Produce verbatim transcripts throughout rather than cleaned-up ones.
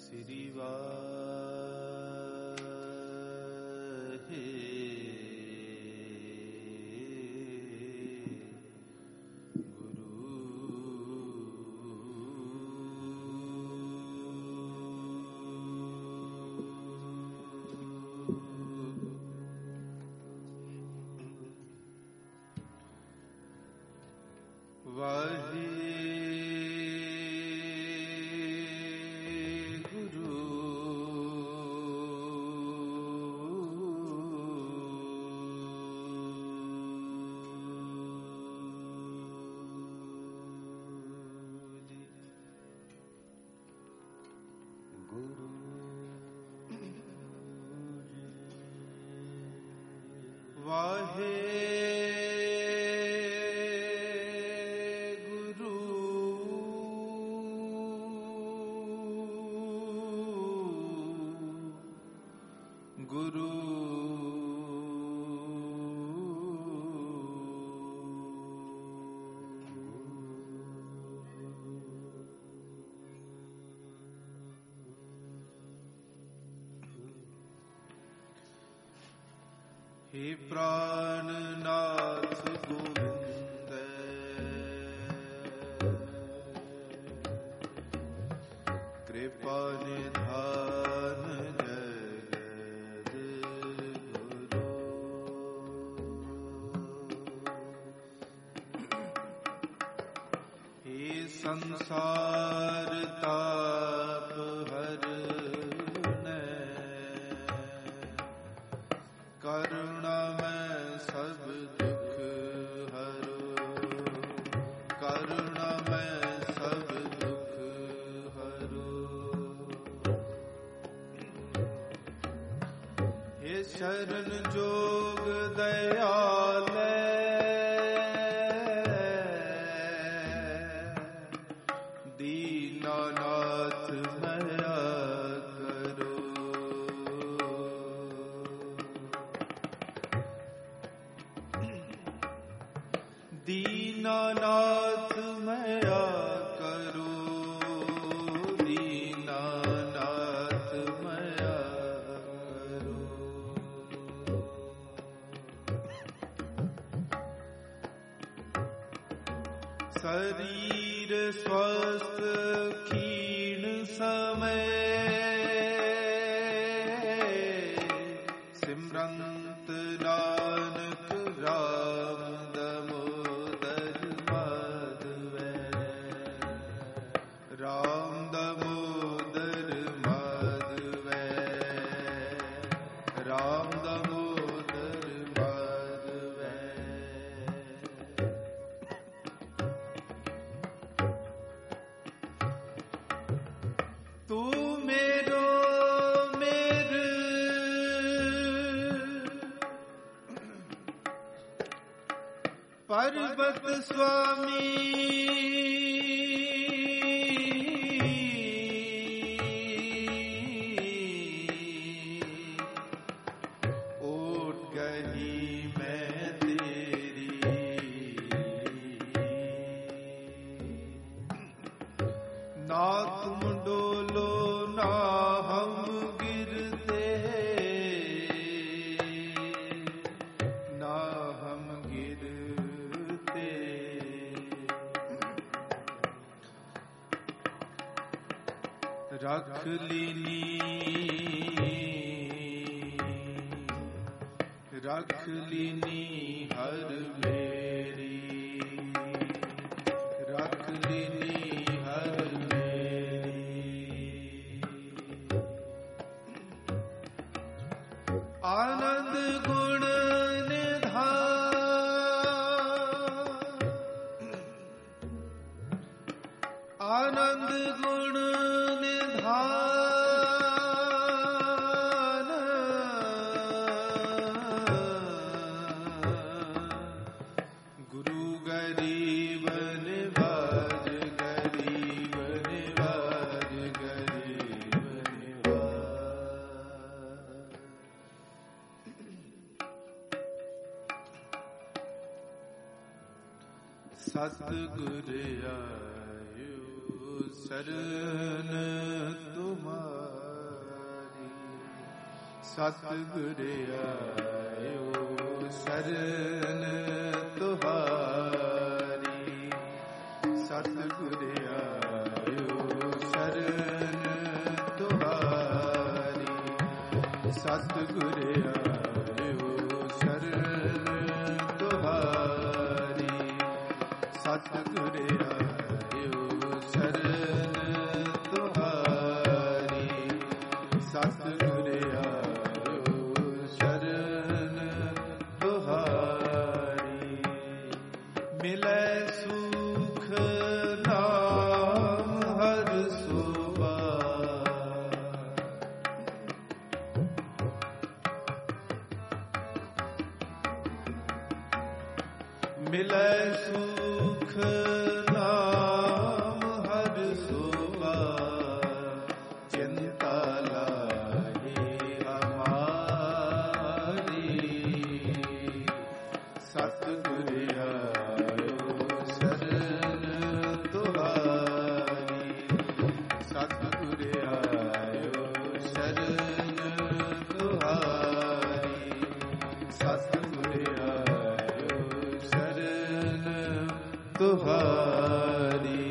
श्री वाहे वाहे गुरु जी गुरु वाहे गुरु हे प्राणनाथ गोविंद कृपा निधान संसार ताप हरने करुणा में सब दुख हरो करुणा में सब दुख हरो हे शरण जोग दयाल दीनानाथ मया करो दीनानाथ मया करो दीनानाथ मया करो शरीर स्वस्थ क्षीण समय सिमरंत नानक राम दामोदर माधव राम दामोदर माधव राम दामोदर माधव तू मेरो मेरे पर्वत स्वामी ओट गई मैं तेरी ना तुम डोलो ना हम गिरते ना हम गिरते रख लीनी रख लीनी हर मेरी रख लीनी हर आनंद गुण निधान आनंद गुण निधान गुरु गरीब निवाज गरीब निवाज गरीब निवाज सतगुर आयो शरण तुम्हारी सतगुर आयो शरण तुहारी, सतगुर आयो शरण तुहारी, सतगुर आयो शरण तुहारी, सतगुर आयो शरण तुहारी, सतगुर मिलै सुख नाम हर सुबा, चिंता लाही हमारी, सतगुर आयो शरण तुहारी, सतगुर आयो शरण तुहारी, सतगुर तुहारी।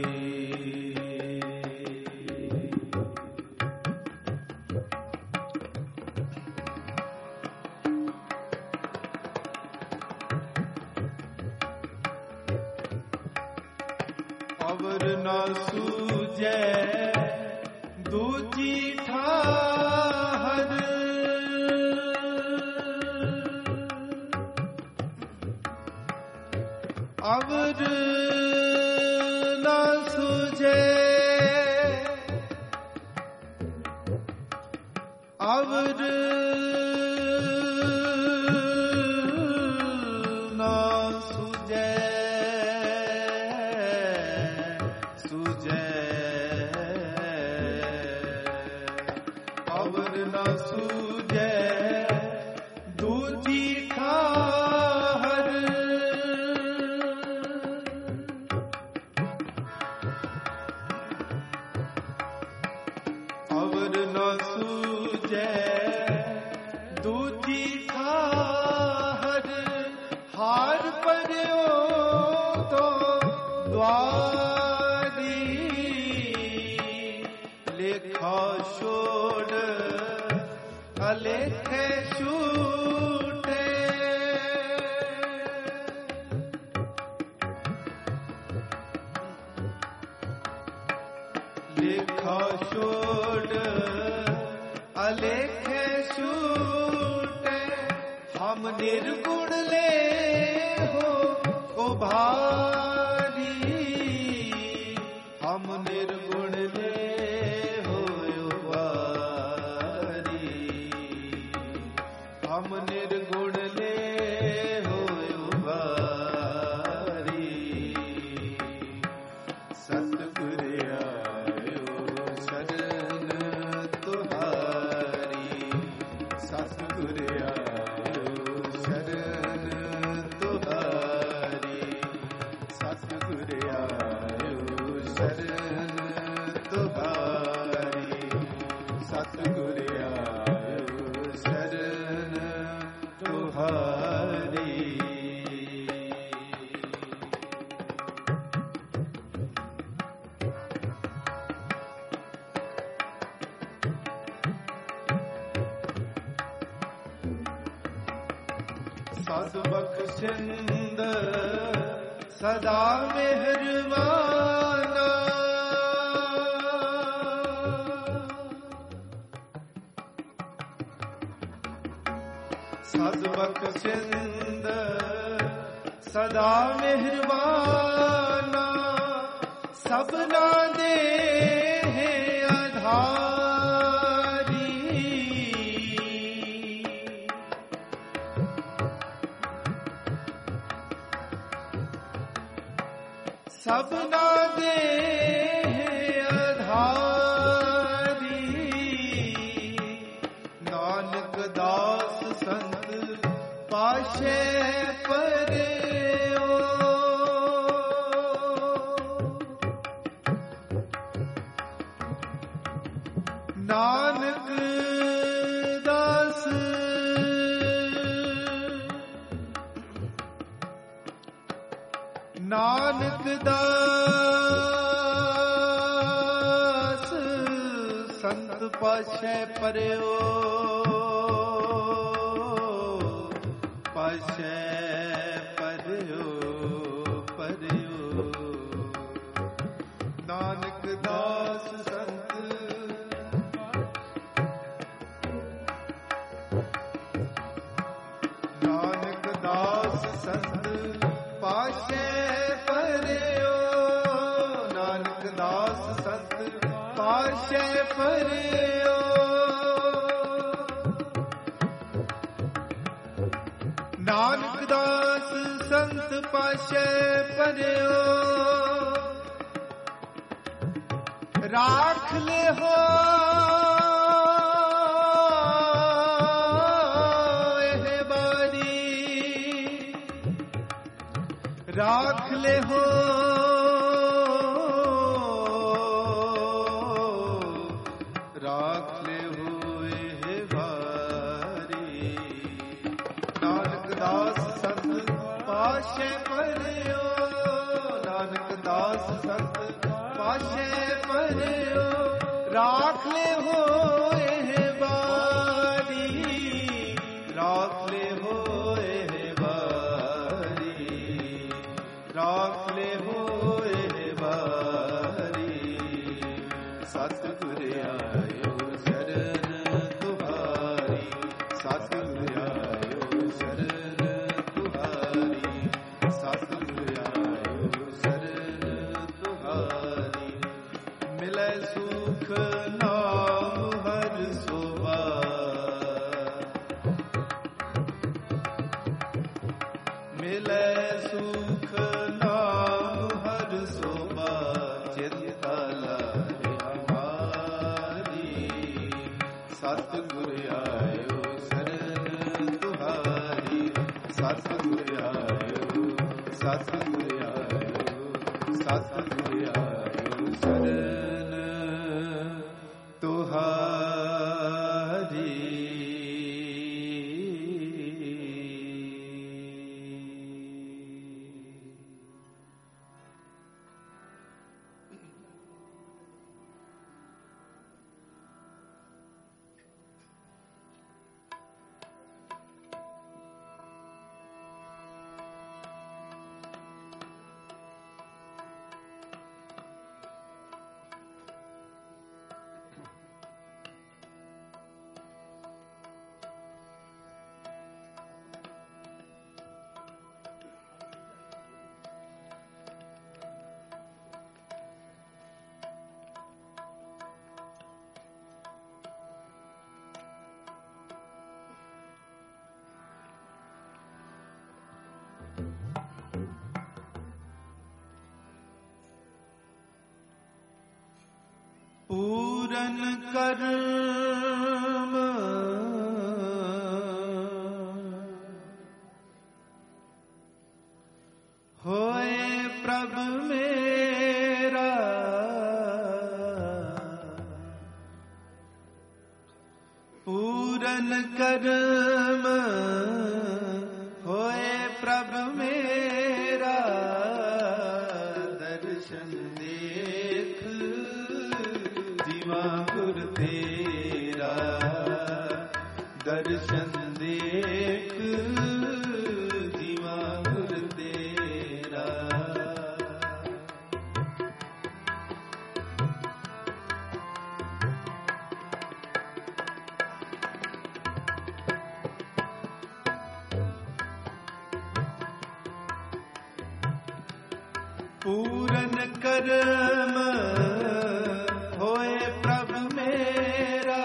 अवर न सूझे दूजी ठाहर, अवर न सूझे, अवर न सूझे, सूझे अवर न सूझे दूजी ठाहर, अवर न सूझे दूजी ठाहर, हार पर्यो तो द्वारी, लेखा छोड़ अलेखे छूटे, लेखा छोड़ अलेखे छूटे, हम निर्गुण ले हो उभारी, हम निर्गुण ले हो उभारी, हम निर्गुण ले हो उभारी, सतगुर आयो शरण तुहारी, सतगुर आयो शरण तुहारी, सतगुर आयो शरण तुहारी, सतगुर आयो शरण तुहारी। सद बख्शिंद सदा मेहरबाना, सद बख्शिंद सदा मेहरबाना, सबना दे है आधारी, सबना दे आधारी, नानक दास संत पाशे पर्यो, नानक दास ਨਾਨਕ ਦਾਸ ਸੰਤ ਪਾਸ਼ੈ ਪਰਿਓ ਪਾਸ਼ੈ ਪਰਿਓ ਪਰਿਓ ਨਾਨਕ ਦਾਸ ਸੰਤ ਨਾਨਕ ਦਾਸ ਸੰਤ ਪਾਸ਼ੈ ਪਰਿਓ ਨਾਨਕ ਦਾਸ ਸੰਤ ਪਾਸ਼ੈ ਪਰਿਓ ਨਾਨਕ ਦਾਸ ਸੰਤ ਪਾਸ਼ੈ ਪਰਿਓ ਰਾਖ ਲਿਹੋ ਇਹ ਬਾਣੀ ਰਾਖ ਲਿਹੋ ਰਾਖ ਲਿਹੋ ਇਹ ਬਾਣੀ ਨਾਨਕ ਦਾਸ ਸੰਤ ਪਾਸ਼ੈ ਪਰਿਓ ਨਾਨਕ ਦਾਸ ਸੰਤ ਪਾਸ਼ੈ ਪਰਿਓ ਰਾਖ ਲਿਹੋ ਇਹ ਬਾਣੀ ਰਾਖ ਲਿਹੋ ਇਹ ਬਾਣੀ ਰਾਖ ਲਿਹੋ ਇਹ ਬਾਣੀ ਸਤਿਗੁਰ ਆਇਓ ਸ਼ਰਨ ਤੁਹਾਰੀ ਸਤਿਗੁਰ ਆਇਓ ਸ਼ਰਨ ਤੁਹਾਰੀ ਸਤਿਗੁਰ ਆਇਓ ਸ਼ਰਨ ਤੁਹਾਰੀ ਮਿਲੈ ਸੁਖ ਨਾਮ ਹਰ ਸੋਭਾ ਮਿਲੈ ਸੁਖ ਨਾਮ ਹਰ ਸੋਭਾ ਚਿੰਤਾ ਲਾਰੇ ਹਮਾਰੀ ਸਤਿਗੁਰ ਆਇਓ ਸ਼ਰਨ ਤੁਹਾਰੀ ਸਤਿਗੁਰ ਆਇਓ ਸਤਿਗੁਰ ਆਇਓ ਸਤਿਗੁਰ ਆਇਓ ਸ਼ਰਨ ਤੁਹਾਰੀ ਪੂਰਨ ਕਰਮ ਹੋਏ ਪ੍ਰਭ ਮੇਰਾ ਪੂਰਨ ਕਰਮ ਹੋਏ ਪ੍ਰਭ ਮੇਰਾ ਦਰਸ਼ਨ ਦੇਖ ਜੀਵਾ ਗੁਰ ਤੇਰਾ ਦਰਸ਼ਨ ਦੇਖ ਜੀਵਾ ਗੁਰ ਤੇਰਾ ਪੂਰਨ ਕਰਮ ਹੋਏ ਪ੍ਰਭ ਮੇਰਾ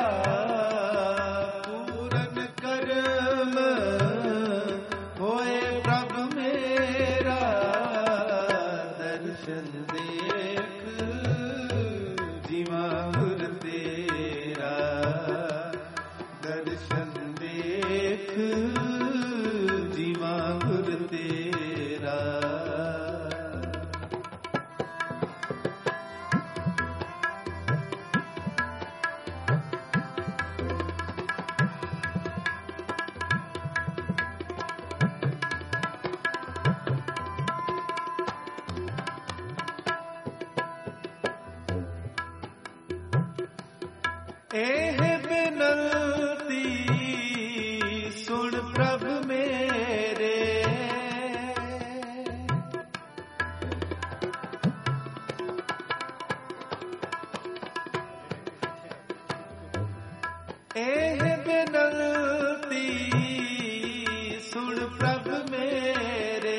ਪੂਰਨ ਕਰਮ ਹੋਏ ਪ੍ਰਭ ਮੇਰਾ ਦਰਸ਼ਨ ਦੇਖ ਜੀਵਾ ਗੁਰ ਤੇਰਾ ਦਰਸ਼ਨ ਦੇਖ ਜੀਵਾ ਗੁਰ ਤੇਰਾ एह बिनती सुन प्रभ मेरे, एह बिनती सुन प्रभ मेरे,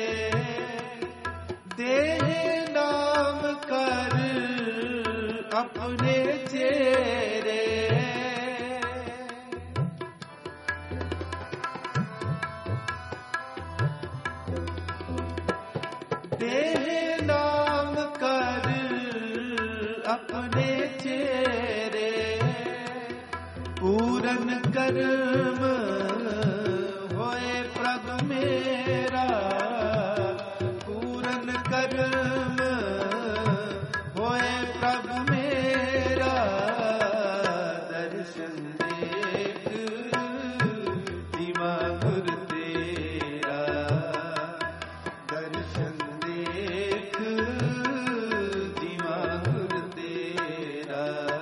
देह नाम कर अपने चेरे, देह नाम कर अपने चेरे, पूरन कर्म होए प्रभ मेरा, पूरन कर्म होए प्रभ मेरा, दर्शन देख जीवा गुर तेरा, दर्शन देख जीवा गुर तेरा।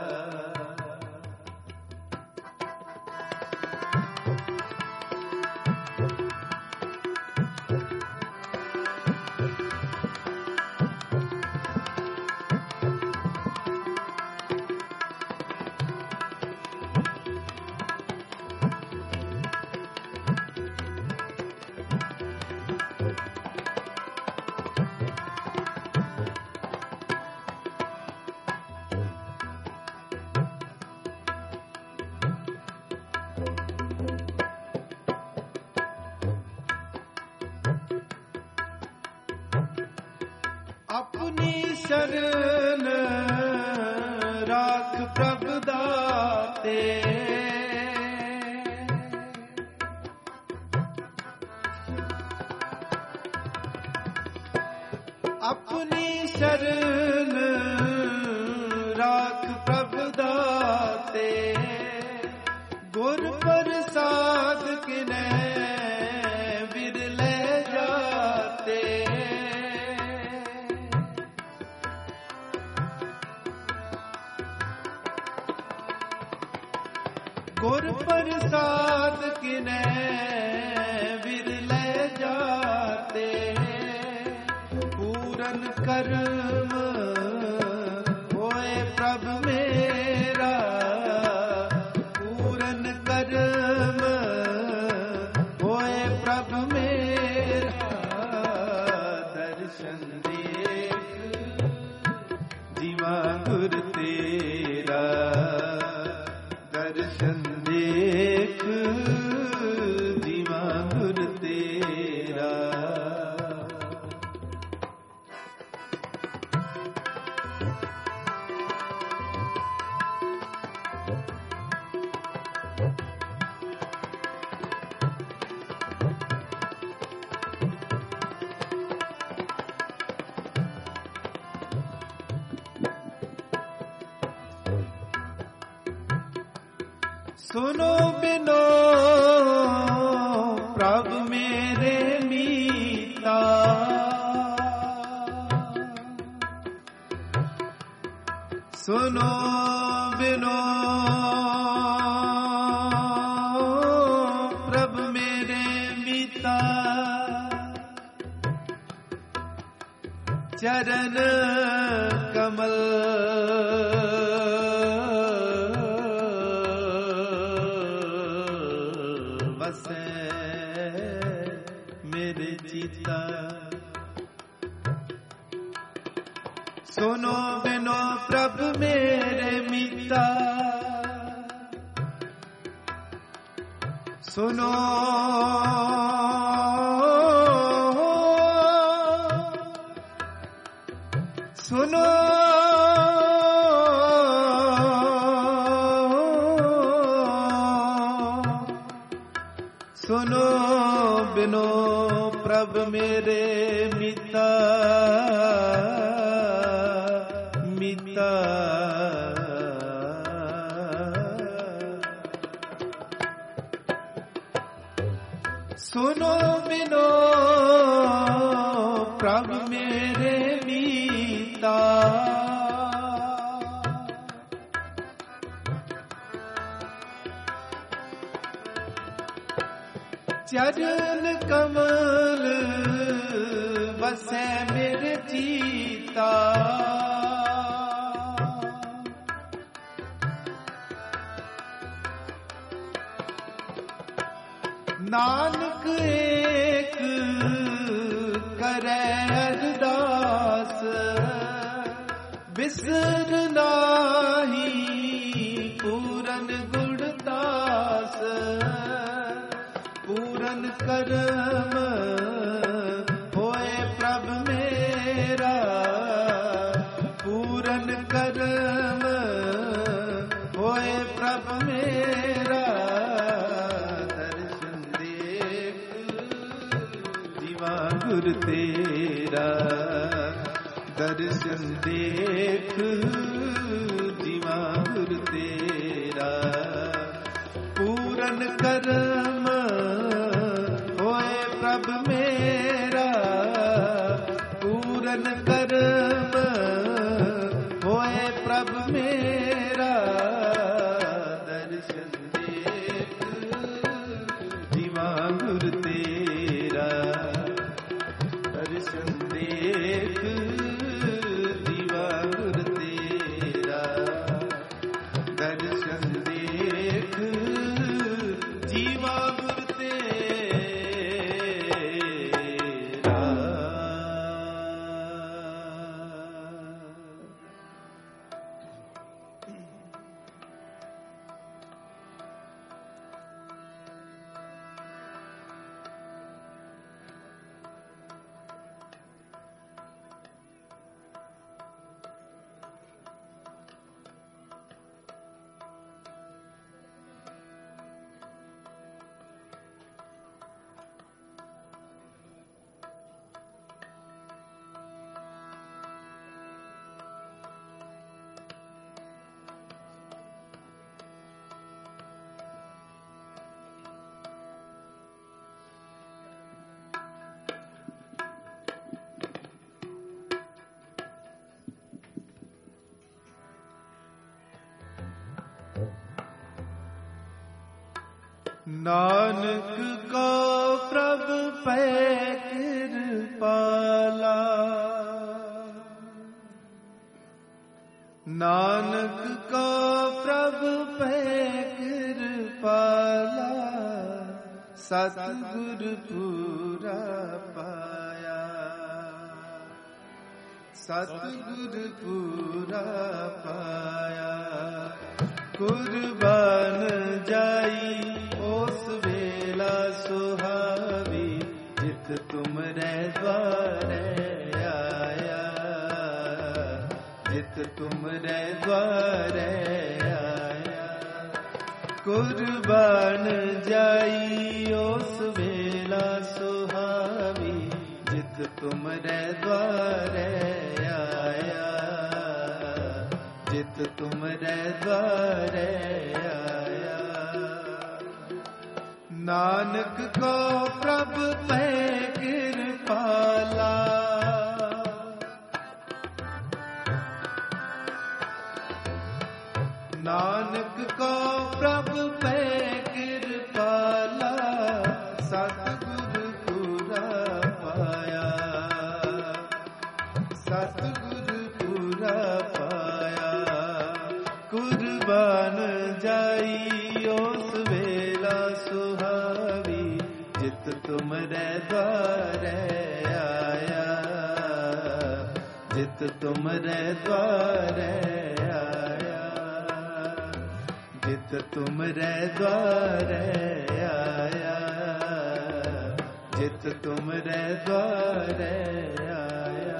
अपनी शरण राख प्रभ दाते, अपनी शरण राख प्रभ दाते, गुर प्रसाद किने बिरले जाते, गुर प्रसाद किने बिरले जाते, पूरन कर्म होए प्रभ मेरा, पूरन कर्म होए प्रभ मेरा, दर्शन देख जीवा गुर तेरा, दर्शन देख जीवा गुर तेरा। सुनो बिनो प्रभ मेरे मीता, सुनो बिनो प्रभ मेरे मीता, चरण कमल बसे मेरे चिता, सुनो बिनो प्रभ मेरे मीता, सुनो सुनो सुनो बिनो प्रभ मेरे मीता, मीता सुनो बिनो प्रभ मेरे मीता, चरण कमल बसै मेरे चीता। नानक एक करै अरदास, बिसर नाही पूरन गुणतास। पूरन करम होए प्रभ मेरा, पूरन करम होए प्रभ मेरा। दर्शन देख जीवा गुर तेरा, दर्शन देख जीवा गुर तेरा। पूरन करम होए प्रभ मेरा, पूरन करम होए प्रभ मेरा। दर्शन देख जीवा गुर तेरा, दर्शन देख जीवा गुर तेरा। दर्शन देख जीवा गुर तेरा। नानक को प्रभ पै कृपाला, नानक को प्रभ पै कृपाला। सतगुर पूरा पाया, सतगुर पूरा पाया। कुर्बान जाई ओस वेला सुहावी, जित तुमरे द्वारे आया, जित तुमरे द्वारे आया। कुर्बान जाई ओस वेला सुहावी, जित तुमरे द्वारे आया, जित तुमरे द्वारे आया। नानक को प्रभ पै कृपाला, नानक को प्रभ पै कृपाला। सतगुर पूरा पाया, सतगुर पूरा पाया। कुर्बान जाई ओस वेला सुहावी, जित तुमरे द्वारे आया, जित तुमरे द्वारे आया, जित तुमरे द्वारे आया, जित तुमरे द्वारे आया।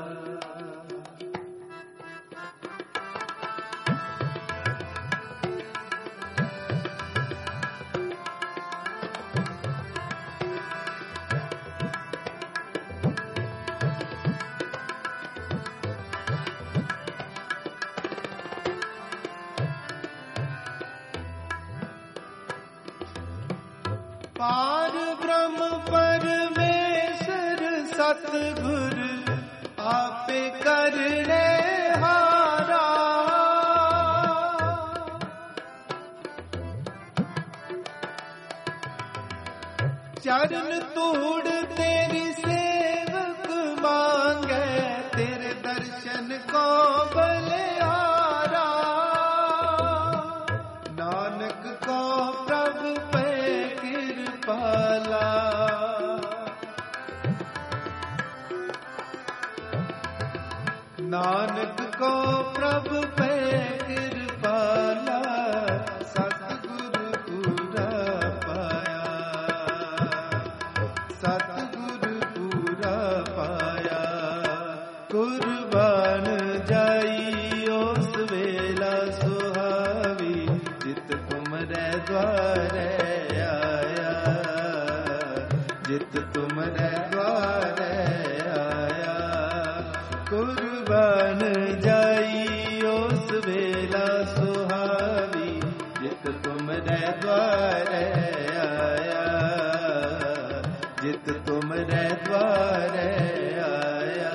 पार ब्रह्म परमेश्वर सतगुर आपे करने हारा। चरण तूड़ तेरी सेवक मांगे, तेरे दर्शन को बलिहारा। नानक को प्रभु पे कृपाला, नानक को प्रभु पे कृपाला। सतगुरु पूरा पाया, सतगुरु पूरा पाया। कुर्बान जाई उस वेला सुहावी, जित तुमरे द्वारे आया, जित तुमरे द्वारे आया। कुर्बान जाई उस वेला सुहावी, जित तुमरे द्वारे आया, जित तुमरे द्वारे आया।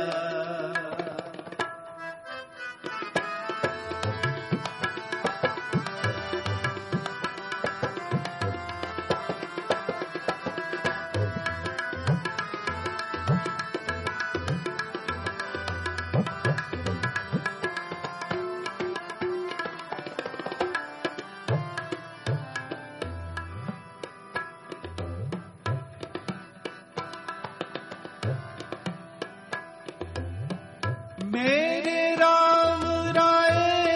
मेरे राम राय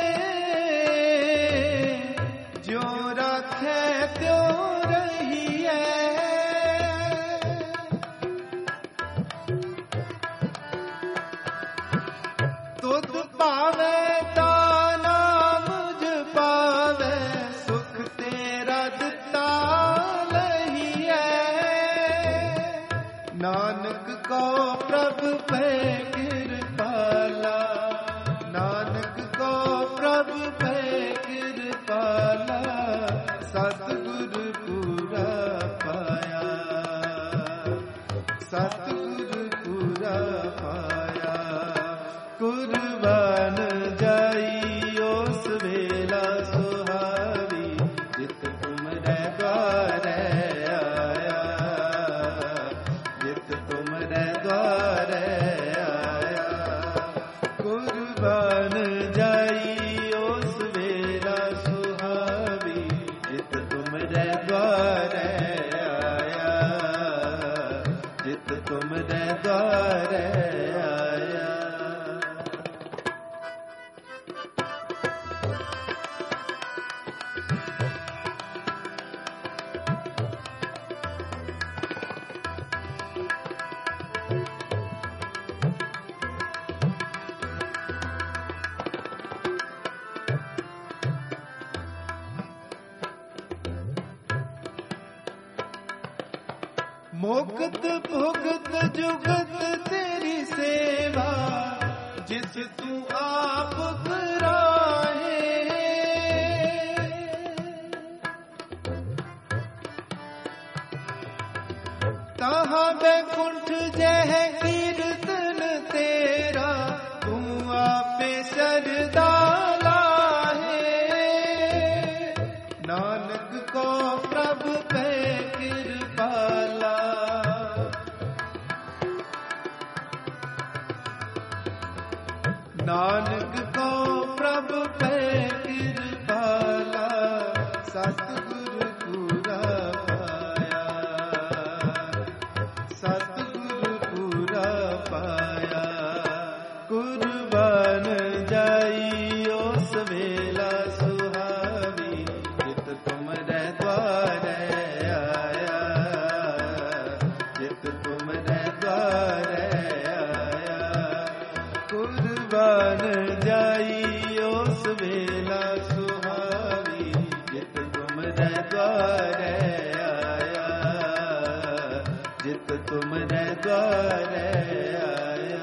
जो रखे त्यों रहिए, तुध पावे ताना मुझ पावे, सुख तेरा दिता लहिए। नानक को प्रभु पे कृपाला, नानक को प्रभु पे कृपाला। सतगुरु पूरा पाया, सतगुरु पूरा पाया। कुर्बान जाई उस वेला सुहावी, जित तुमरे द्वारे आया, जित तुमरे द्वारे आया। कुर्बान जाई उस वेला सुहावी, जित तुमरे द्वारे आया, जित तुमरे द्वारे आया। मुक्त भुगत जुगत तेरी सेवा, जिस तू आप कराहे। तहाँ बैकुंठ जह कीर्तन तेरा, तू आपे सरदा लाहे। नानक को प्रभु पे कृपाला, नानक को प्रभु पे कृपाला। सतगुरु पूरा पाया, सतगुरु पूरा पाया। कुर्बान जाई उस वेला सुहावी, जित तुमरे द्वारे आया, जित तुमरे द्वारे आया। कुर्बान जाई उस वेला सुहावी, जित तुमरे द्वारे आया, जित तुमरे द्वारे आया।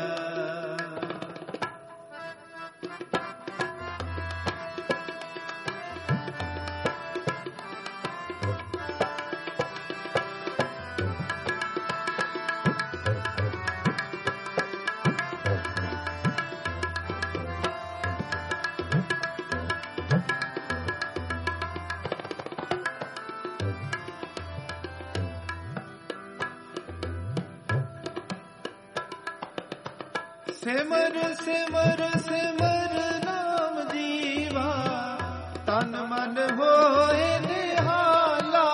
सिमर सिमर सिमर नाम जीवा, तन मन होए निहाला।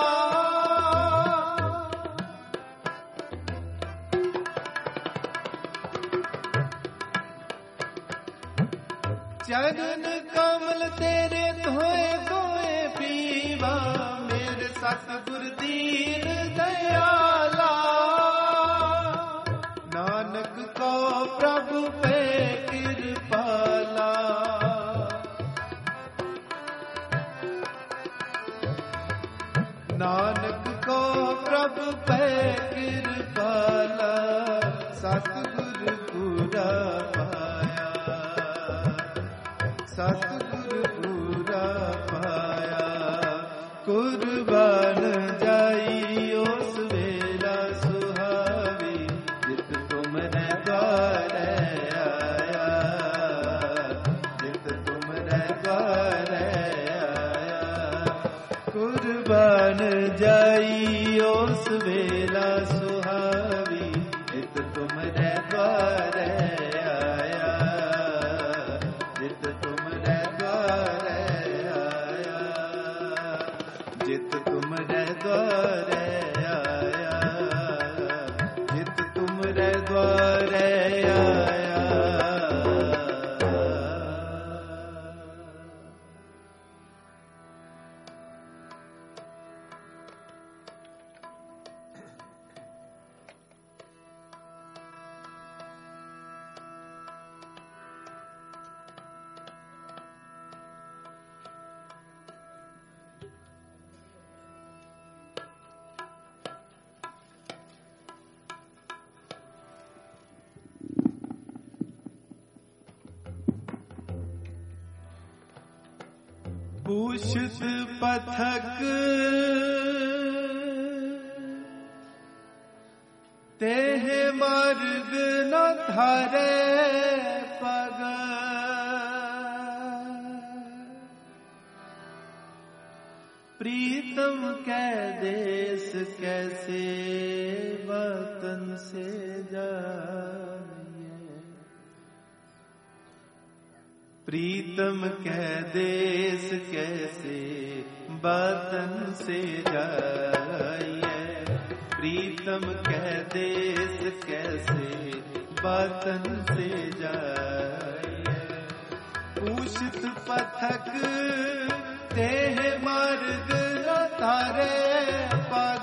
चरण कमल तेरे धोए धोए पीवा, मेरे सतगुर दीन दयाला। नानक को प्रभु पे कृपाला, नानक को प्रभु पे कृपाला। सतगुर पूरा पाया, सतगुर पूरा पाया। कुर्बान जाई उस वेला सुहावी, जित तुमरे द्वारे आया, जित तुमरे द्वारे आया। कुर्बान जाई उस वेला सुहावी, जित तुमरे द्वारे आया, जित तुमरे द्वारे आया, जित तुमरे द्वारे आया, जित तुमरे द्वारे आया। पूषित पथक तेह मार्ग न धारे पग, प्रीतम कै देश कैसे वतन से जाइए। प्रीतम कै देश कैसे वतन से जाइए। प्रीतम कै देश कैसे वतन से जाइए। पूषित पथक तेह मार्ग न धारे पग,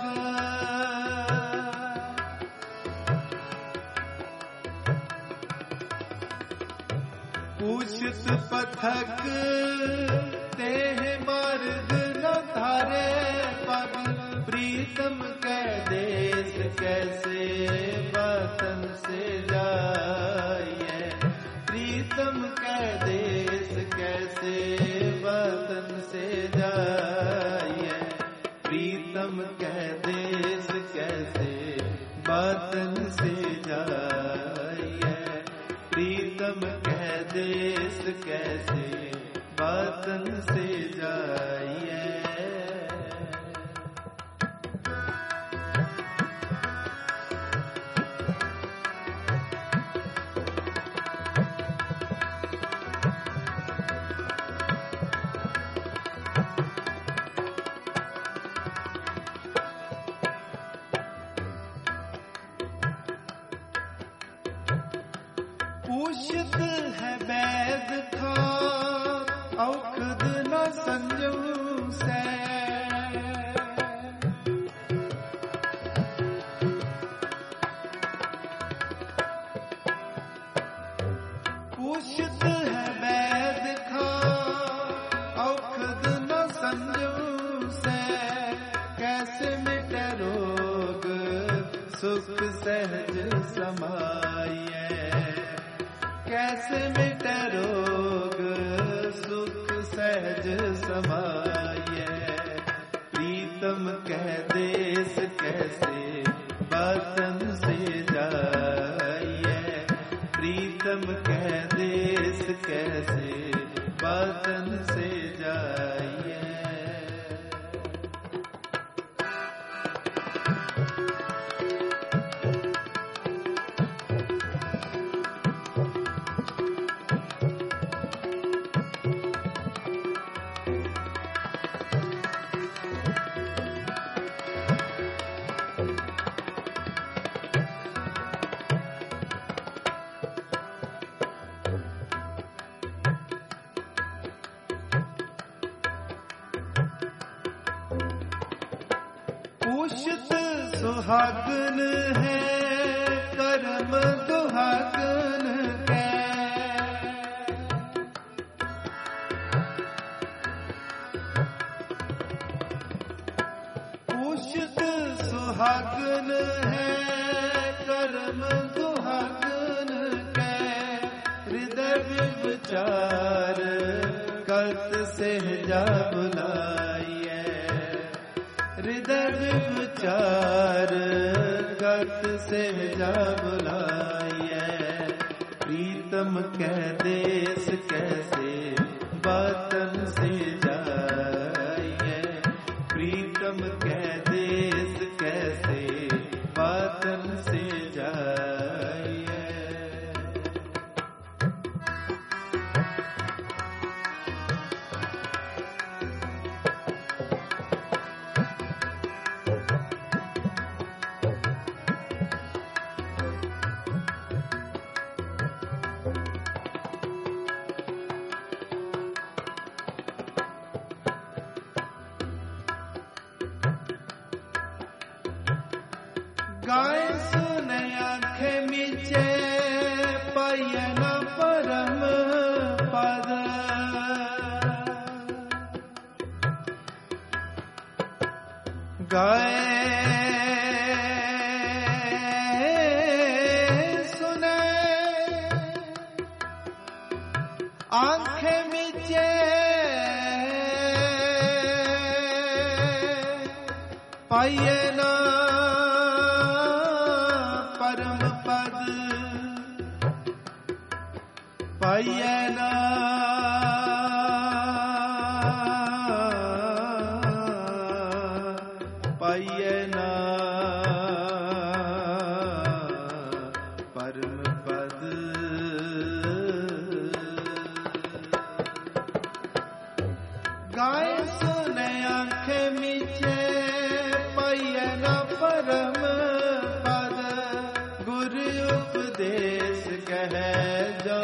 पूषित पथक तेह मार्ग न धारे पग। प्रीतम कै देश कैसे वतन से जाइए। प्रीतम कै देश कैसे वतन से जाइए। प्रीतम कै देश कैसे वतन से जाइए। प्रीतम कै देश कैसे वतन से जाइए। पूषित है वैद था औखद न संजम से। पूषित है वैद था औखद न संजम से। कैसे मिटे रोग सुख सहज समाइए। कैसे मिटे रोग सुख सहज समाइए। प्रीतम कै देश कैसे वतन से जाइए। प्रीतम कै देश कैसे वतन से जाइए। पूछत सुहागन है कर्म दुहागन है। पूछत सुहागन है कर्म दुहागन है। हृदय विचार कत से जा बुलाइए। हृदय विचार कत से जा बुलाइए। प्रीतम कह देश कैसे बातन से जाइए। प्रीतम कह देश कैसे बातन से जाइए। गाय सुने आंखें मीचे पाइए न परम पद। गाय सुने आंखें मीचे पाइए न पाइए ना पाइए ना परम पद। गाय सुने आंखें मीचे पाइए ना परम पद। गुरु उपदेश कहे जो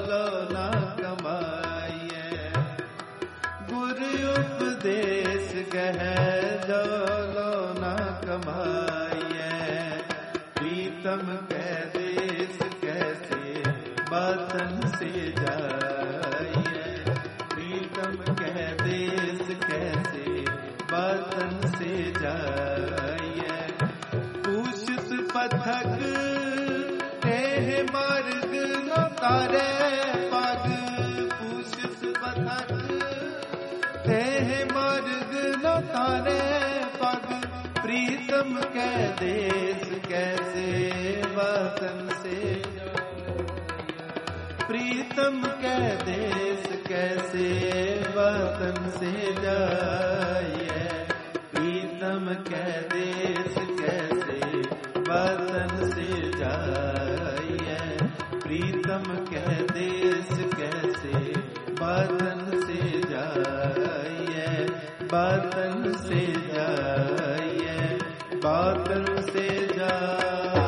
उपदेश कह जो न कमाइए। प्रीतम कह देश कैसे बातन से जाइए। प्रीतम कह देश कैसे बातन से जाइए। पूछत पथक हे मार्ग न तारे पग। पूछत पथक हे मार्ग न तारे पग। प्रीतम कह देश कैसे वतन से। प्रीतम कह देश कैसे वतन से जाइए। प्रीतम कह देश कैसे वतन से जाइए। प्रीतम कह देश कैसे वतन से जाइए। बातन से जाइए। बातन से जाइए।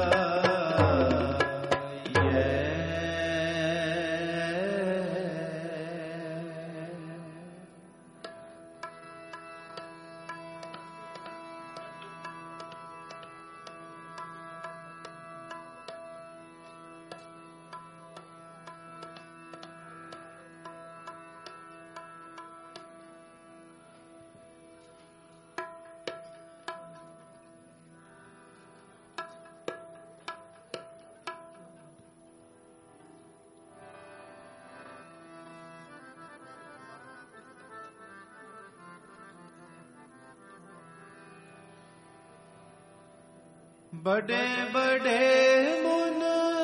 बड़े बड़े मुन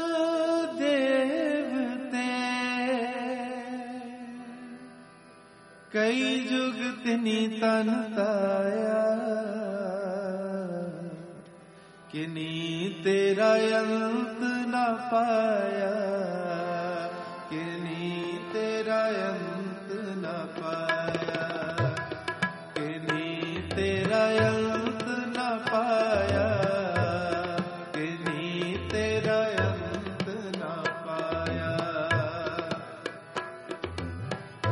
देवते कई जुग तिनी तन ताया। किनी तेरा अंत न पाया। किनी तेरा अंत न पाया। किनी तेरा अंत न पाया।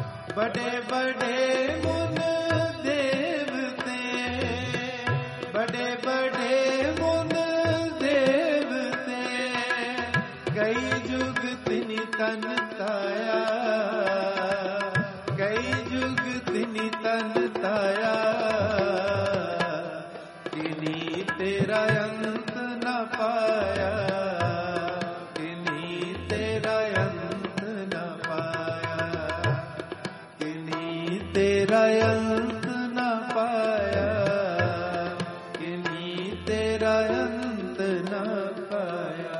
बड़े बड़े मुन देवते बड़े पाया, किन्हीं तेरा अंत न पाया।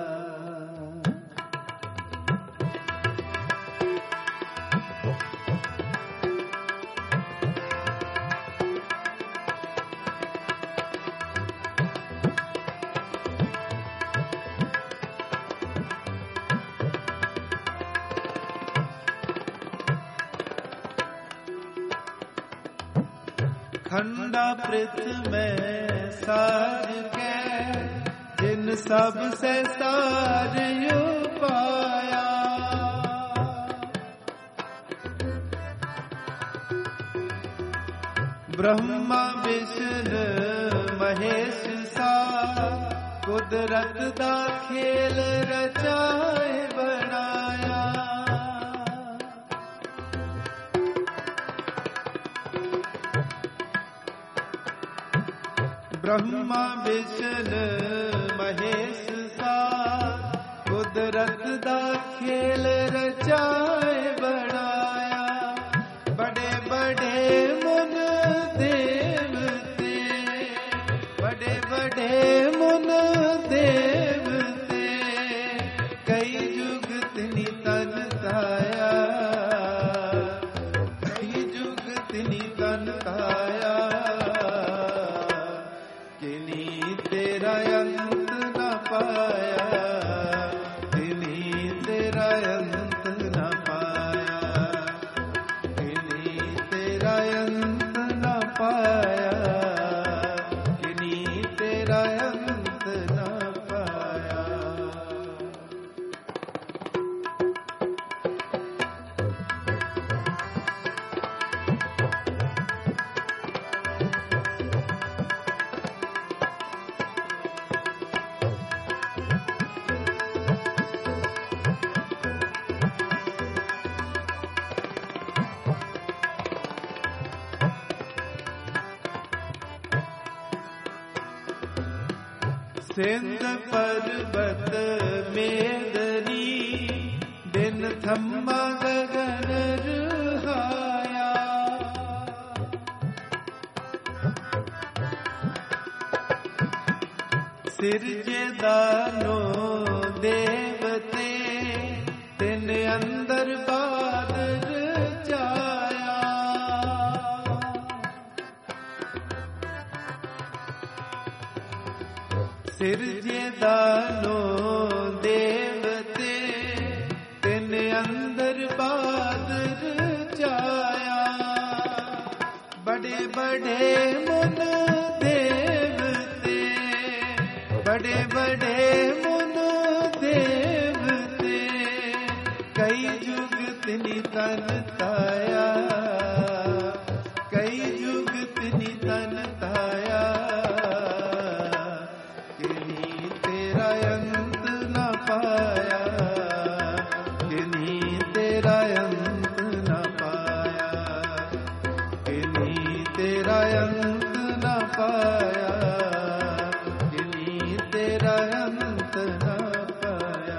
खंडा पृथ में सार के, जिन सब से सार यू पाया। ब्रह्मा विष्णु महेश सा, कुदरत दा खेल रचाए बनाया। ब्रह्मा विष्णु महेश सा, कुदरत दा खेल रचाए बनाया। बड़े बड़े मुन देवते, बड़े बड़े मुन देवते, कई जुगत नितन ताया, कई जुगत नितन ताया। किन्हीं तेरा अंत न पाया, किन्हीं तेरा अंत न पाया, किन्हीं तेरा अंत न पाया, किन्हीं तेरा अंत न पाया। सिंध पर्वत मेदनी, दिन थम्मा गगन रुहाया। सिरजे दानो देवते, दिन अंदर बादल जाया। सिरजे दानो देवते, तिन अंदर बादल जाया। बड़े बड़े मुन देवते, बड़े बड़े मुन देवते, कई जुगत नितन ताया, कई जुगत नितन ताया। किन्हीं तेरा अंत न पाया, किन्हीं तेरा अंत न पाया, किन्हीं तेरा अंत न पाया, किन्हीं तेरा अंत न पाया।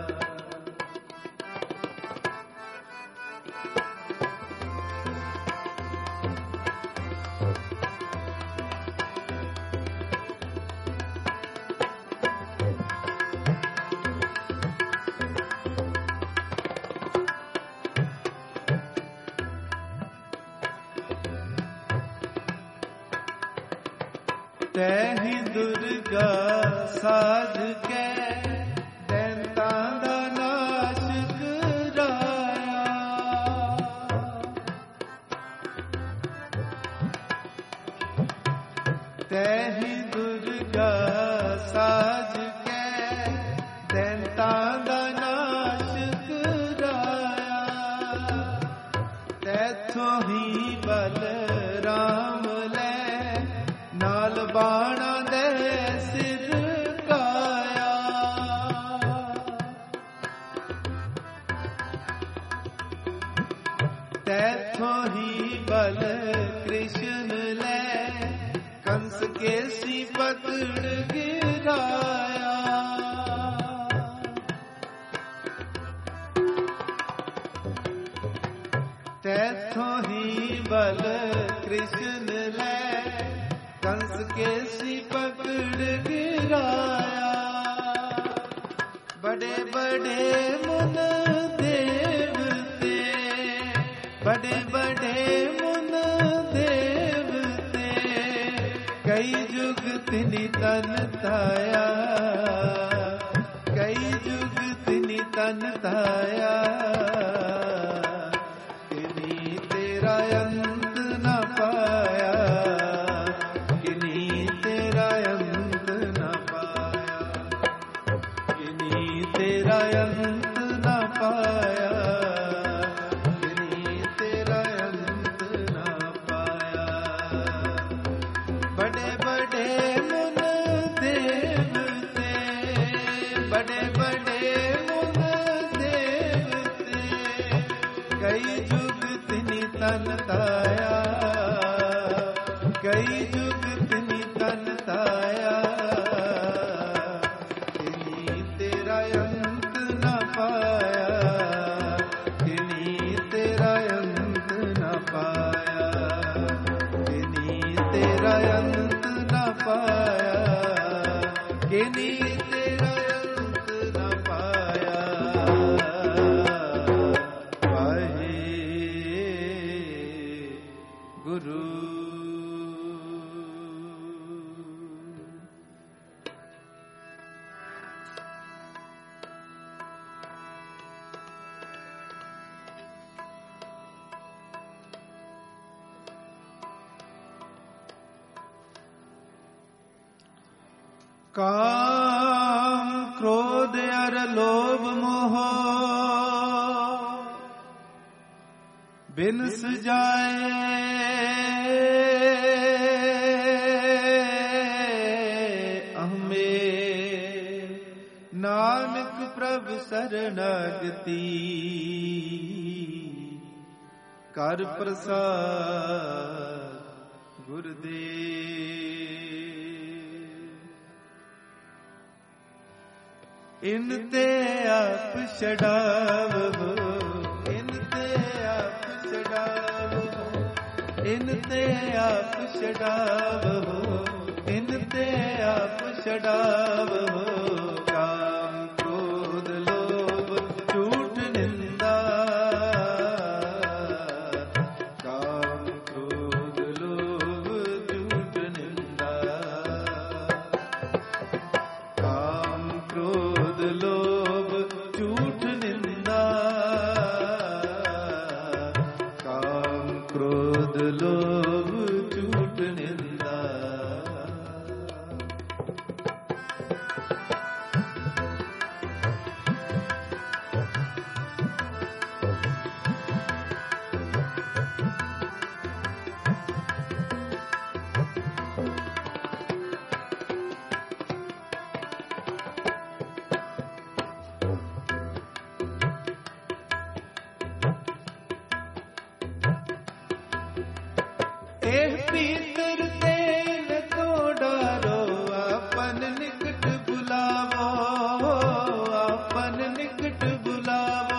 तैहि दुर्गा साध के, दैंतां दा नाश कराया। तैहि दुर्गा साध के, दैंतां दा नाश कराया। तैथों ही बल राम ले, नाल बाणा दे सिर काया। तैथों ही बल कृष्ण ले, कंस के सी पकड़ गिराया। कृष्ण ले कंस केसी पकड़ गिराया। बड़े बड़े मुन देवते, बड़े बड़े मुन देवते, कई जुग तिनि तन ताया, कई जुग तिनि तन ताया। किन्हीं तेरा अंत न पाया, किन्हीं तेरा अंत न पाया, किन्हीं तेरा अंत न पाया, किन्हीं तेरा अंत न पाया। बड़े बड़े मुन देवते, बड़े बड़े मुन देवते, कई जुग तिनि तन ताया, कई जुग तिनि तन ताया। किन्हीं तेरा अंत न पाया, किन्हीं तेरा अंत न पाया, किन्हीं तेरा अंत न पाया, किन्हीं तेरा अंत न पाया। वाहे गुरु। काम क्रोध अर लोभ मोह बिन सजाए, अहमे नानक प्रभु शरणागति, कर प्रसाद गुरुदेव। इन ते आप छड़ावो, इन ते आप छड़ावो, इन ते आप छड़ावो, इन ते आप छड़ावो। काम क्रोध लोभ झूठ निंदा, काम क्रोध लोभ झूठ निंदा, काम क्रोध लोभ झूठ निंदा, काम क्रोध लोभ झूठ निंदा। एह पीतर तेल तो डारो, आपन निकट बुलावो, आपन निकट बुलावो।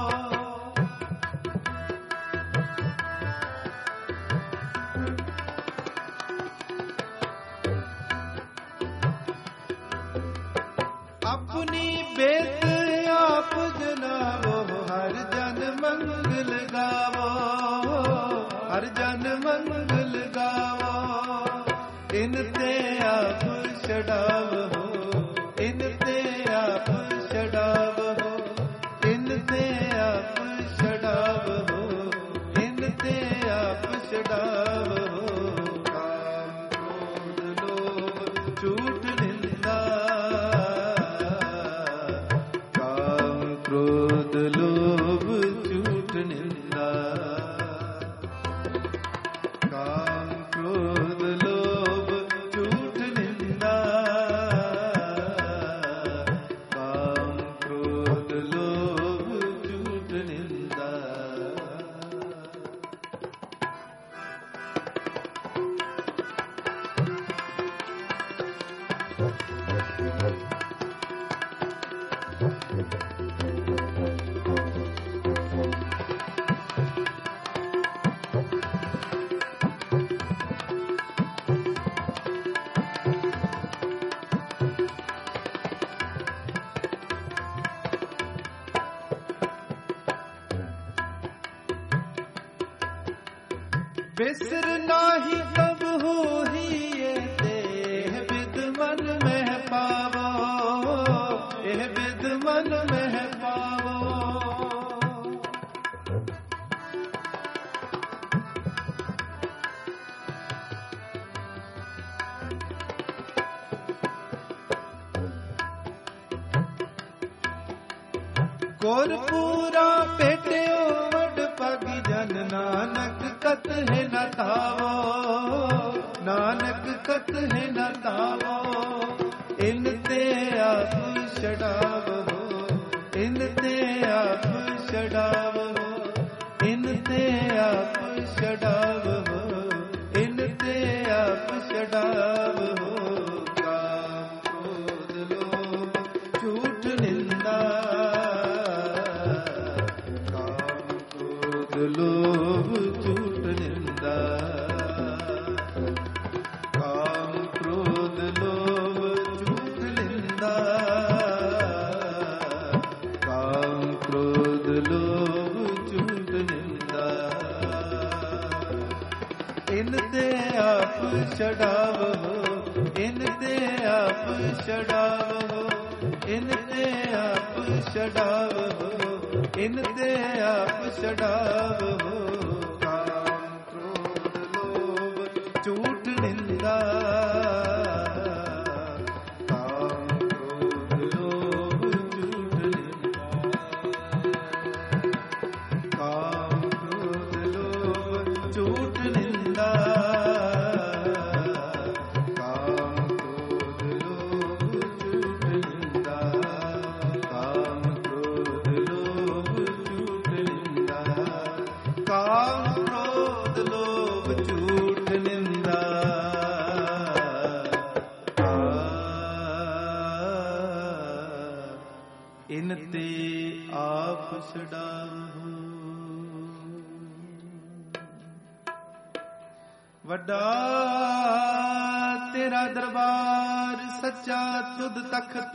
अपनी बेत आप जनावो, हर जन मंगल गावो, हर जन मंगल गावो। इन ते आप छड़ावो, इन ते आप छड़ावो, इन ते आप छड़ावो, इन ते आप छड़ावो। काम क्रोध लोभ झूठ निंदा, काम क्रोध लोभ झूठ निंदा, काम क्रोध लोभ झूठ निंदा, बिसर नाही तब होही ते विद मन में पावो, एह विद मन में पावो। कोरपूरा पेट्यो वड पग जन नानक कत है न तावो, नानक कत है न तावो। इन ते आप छड़ावो, इन ते आप छड़ावो, इन ते आप छड़ावो, इन ते आप छड़ावो। काम क्रोध लोभ झूठ निंदा, लोभ झूठ निंदा। काम क्रोध लोभ झूठ निंदा, काम क्रोध लोभ झूठ निंदा। इन ते आप छड़ावो, इन ते आप छड़ावो, इन ते आप छड़ावो, इन ते आप छड़ावो। काम क्रोध लोभ झूठ निंदा, काम क्रोध लोभ झूठ निंदा। काम क्रोध लोभ झूठ निंदा, काम क्रोध लोभ झूठ निंदा। काम क्रोध लोभ झूठ निंदा, काम क्रोध लोभ झूठ निंदा। इन ते आप छड़ावो। वड्डा तेरा दरबार सच्चा तुद तख्त,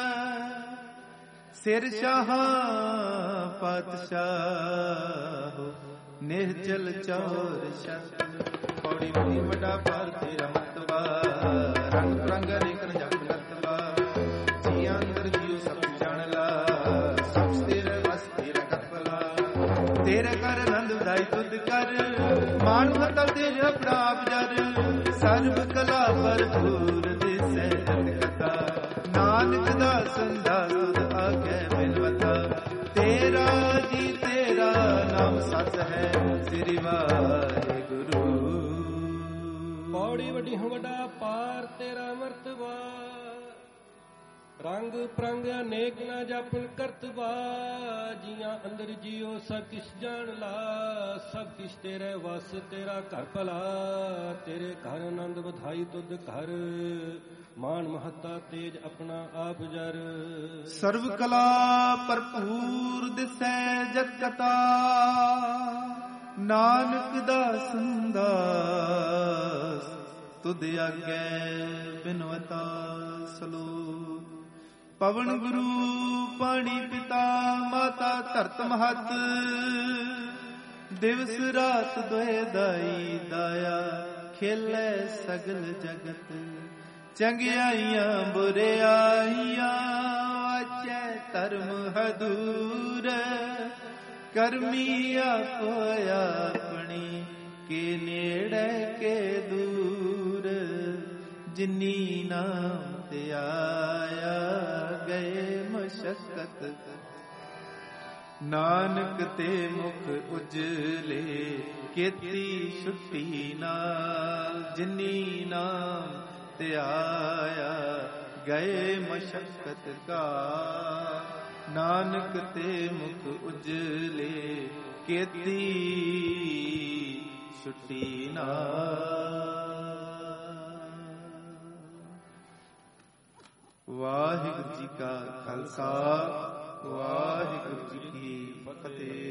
सिर शाह पातशाह निहचल चौर शत। पौड़ी बड़ी वड्डा पार तेरा मतबा, रंग रंग अनेक जग रतबा। जी अंदर जियो सब जान ला, सब तेरे बस तेरा कपला। तेरे कर नंद बधाई तुद कर, मान मता तेरे अपना आप जर। सर्व कला भरपूर दिसै जत कथा, नानक दासन दास आगे बिनवता। तेरा जी तेरा नाम सच है, श्री वाहिगुरु। पौड़ी वड्डी वड्डा पार तेरा मर्तबा, रंग प्रंग अनेक न जापन करतबा। जिया अंदर जियो सब किस जान ला, सब किस तेरे वस तेरा घर भला। तेरे घर आनंद बधाई तुद घर, मान महता तेज अपना आप जर। सर्व कला भरपूर दिसै जत कथा, नानक दासन दास तुद आगे बिनवता। सलोक पवन गुरु पाणी पिता, माता धरत महत। दिवस रात दोए दाई दाया, खेले सगल जगत। चंगियाइयां बुरियाइयां, वाचै धर्म हदूर। करमी आपो अपनी, के नेड़े के दूर। जिनी नाम ते आया, गए मशक्कत। नानक ते मुख उजले, केती छुट्टी नाल। जिनी नाम ते आया, गए मशक्कत का। नानक ते मुख उजले, केती छुट्टी नाल। वाहिगुरु जी का खालसा, वाहिगुरु जी की फतेह।